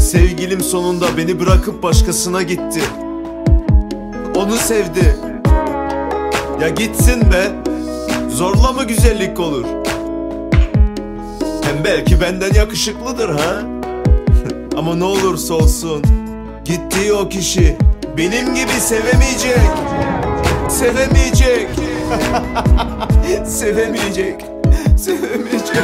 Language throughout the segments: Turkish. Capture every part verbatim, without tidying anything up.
Sevgilim sonunda beni bırakıp başkasına gitti. Onu sevdi. Ya gitsin be, zorla mı güzellik olur? Hem belki benden yakışıklıdır ha. Ama ne olursa olsun gittiği o kişi benim gibi sevemeyecek. Sevemeyecek. Sevemeyecek. Sevemeyecek.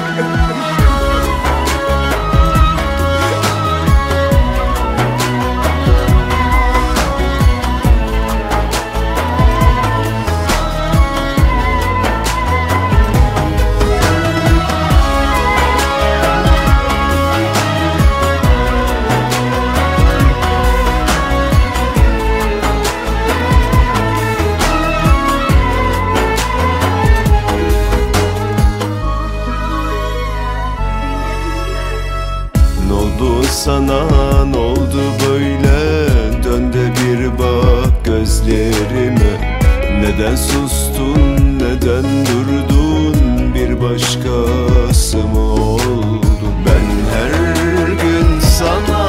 Sana ne oldu böyle? Dön de bir bak gözlerime. Neden sustun, neden durdun? Bir başkası mı oldun? Ben her gün sana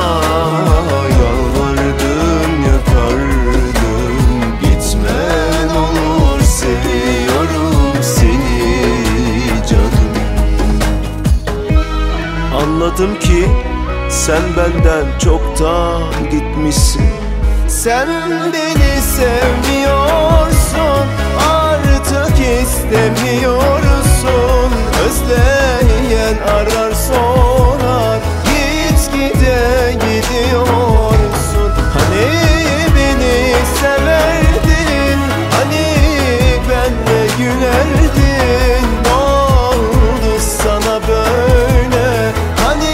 yalvardım, yakardım. Gitme ne olur, seviyorum seni canım. Anladım ki sen benden çoktan gitmişsin. Sen beni sevmiyorsun, artık istemiyorsun. Özleyen arar sorar, gitgide gidiyorsun. Hani beni severdin, hani benle gülerdin. Ne oldu sana böyle? Hani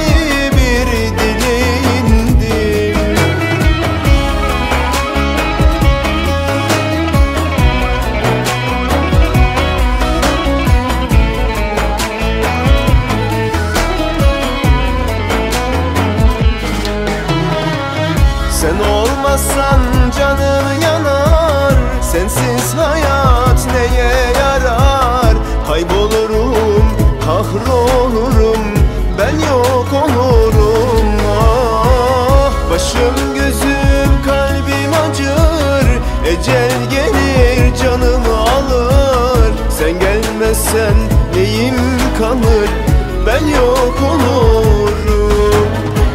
sen olmazsan canım yanar, sensiz hayat neye yarar? Kaybolurum, kahrolurum, ben yok olurum. Ah, başım gözüm kalbim acır, ecel gelir canımı alır. Sen gelmezsen neyim kalır, ben yok olurum.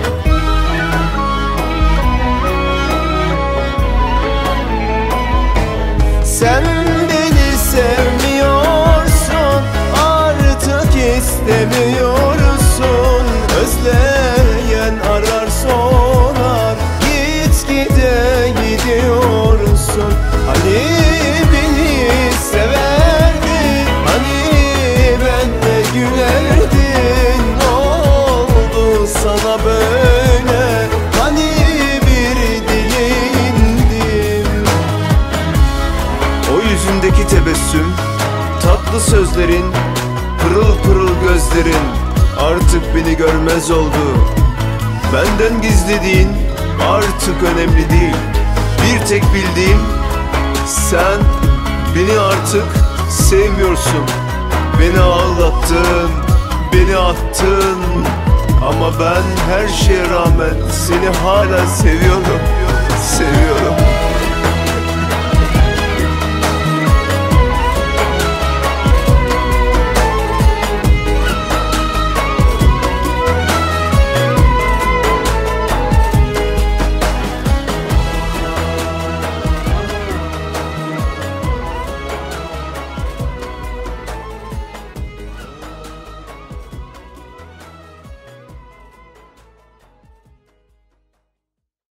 Sen beni sevmiyorsun, artık istemiyorsun. Özleyen arar sorar, gitgide gidiyorsun. Hani beni severdin, hani benle gülerdin. Ne oldu sana böyle? Hani bir dileğindim. O yüzündeki tebessüm, tatlı sözlerin, pırıl pırıl gözlerin artık beni görmez oldu. Benden gizlediğin artık önemli değil. Bir tek bildiğim, sen beni artık sevmiyorsun. Beni ağlattın, beni attın. Ama ben her şeye rağmen seni hala seviyorum, seviyorum.